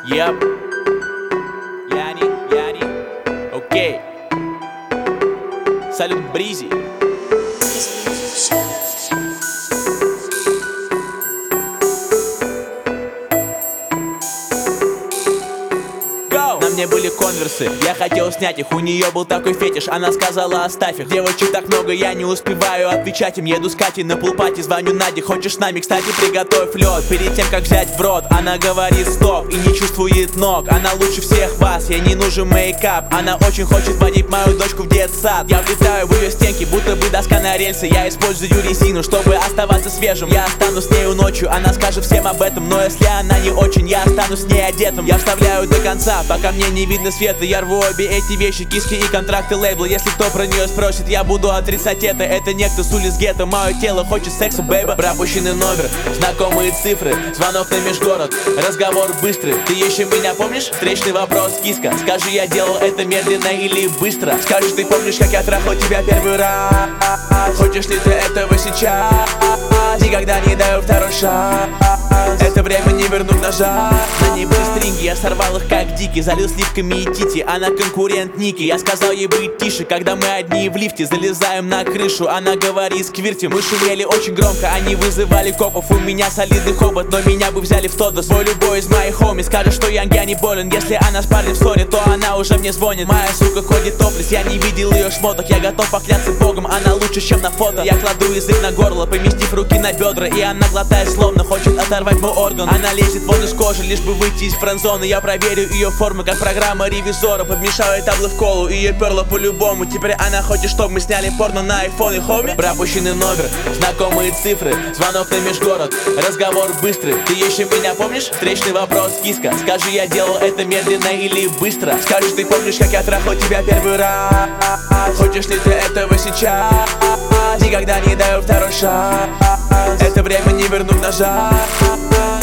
Yep. Yani. Окей. Салют, Бризи. На мне были конверсы, я хотел снять их. У нее был такой фетиш, она сказала оставь их. Девочек так много, я не успеваю отвечать им. Еду с Катей на пулпати, звоню Наде. Хочешь с нами? Кстати, приготовь лед. Перед тем, как взять в рот, она говорит стоп и не чувствует ног. Она лучше всех вас, ей не нужен мейкап. Она очень хочет водить мою дочку в детсад. Я влетаю в ее стенки, будто бы доска на рельсы. Я использую резину, чтобы оставаться свежим. Я останусь с нею ночью, она скажет всем об этом. Но если она не очень, я останусь с ней одетым. Я вставляю до конца, пока мне не видно света. Я рву обе эти вещи, киски и контракты лейбла. Если кто про нее спросит, я буду отрицать это. Это некто с улиц гетто, мое тело хочет секса, бэйба. Пропущенный номер, знакомые цифры, звонок на межгород, разговор быстрый. Ты еще меня помнишь? Встречный вопрос, киска. Скажи, я делал это медленно или быстро? Скажи, ты помнишь, как я трахал тебя первый раз? Хочешь ли ты этого сейчас? Никогда не даю второй шаг. Это время не вернуть назад. На ней были стринги, я сорвал их как дикий. Залил сливками и тити, она конкурент Ники. Я сказал ей быть тише, когда мы одни в лифте. Залезаем на крышу, она говорит сквирти. Мы шумели очень громко, они вызывали копов. У меня солидный хобот, но меня бы взяли в тодос. Мой любой из моих хоми скажет, что я не болен. Если она с парнем в ссоре, то она уже мне звонит. Моя сука ходит топлес, я не видел ее шмоток. Я готов покляться богом, она лучше, чем на фото. Я кладу язык на горло, поместив руки на бедра. И она глотает словно хочет оторвать мой орган. Она лезет вон из кожи, лишь бы выйти из френдзоны. Я проверю ее формы, как программа ревизора. Подмешаю таблы в колу, ее перло по-любому. Теперь она хочет, чтобы мы сняли порно на айфон и хоми. Пропущенный номер, знакомые цифры, звонок на межгород, разговор быстрый. Ты еще меня помнишь? Встречный вопрос, киска. Скажи, я делал это медленно или быстро? Скажи, ты помнишь, как я трахал тебя первый раз? Хочешь ли ты этого сейчас? Никогда не даю второй шаг. Это время не вернуть назад.